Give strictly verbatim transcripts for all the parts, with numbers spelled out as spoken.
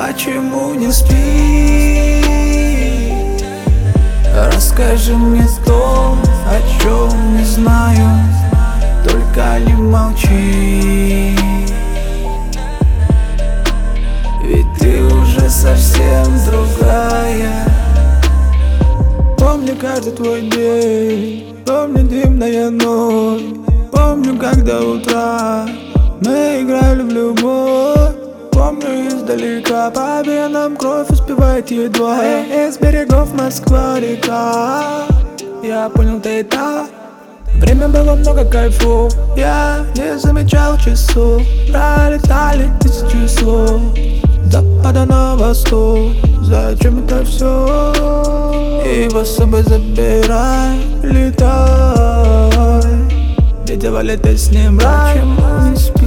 Почему не спишь? Расскажи мне то, о чем не знаю, только не молчи. Ведь ты уже совсем другая. Помню каждый твой день, помню дымная ночь, помню, как до утра мы играли в любовь. Помню издалека по венам кровь успевает едва. Из берегов Москва река. Я понял, ты это. Время было много кайфов, я не замечал часов. Пролетали тысячи слов, с запада на восток. Зачем это все? Его с собой забирай, летай. Ведь делали ты с ним рай. Почему не спишь?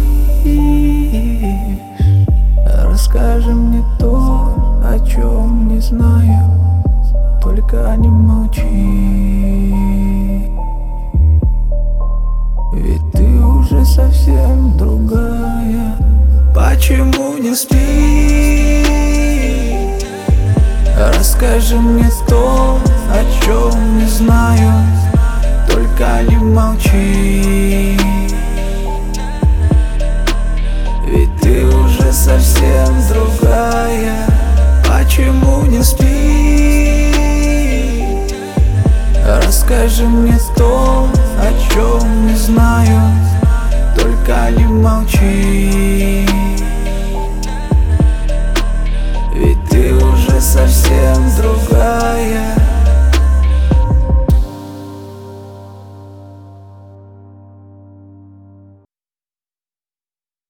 Расскажи мне то, о чем не знаю, только не молчи. Ведь ты уже совсем другая. Почему не спишь? Расскажи мне то, о чем не знаю, только не молчи. Ведь ты уже совсем другая. Почему не спишь? Расскажи мне то, о чем не знаю, только не молчи.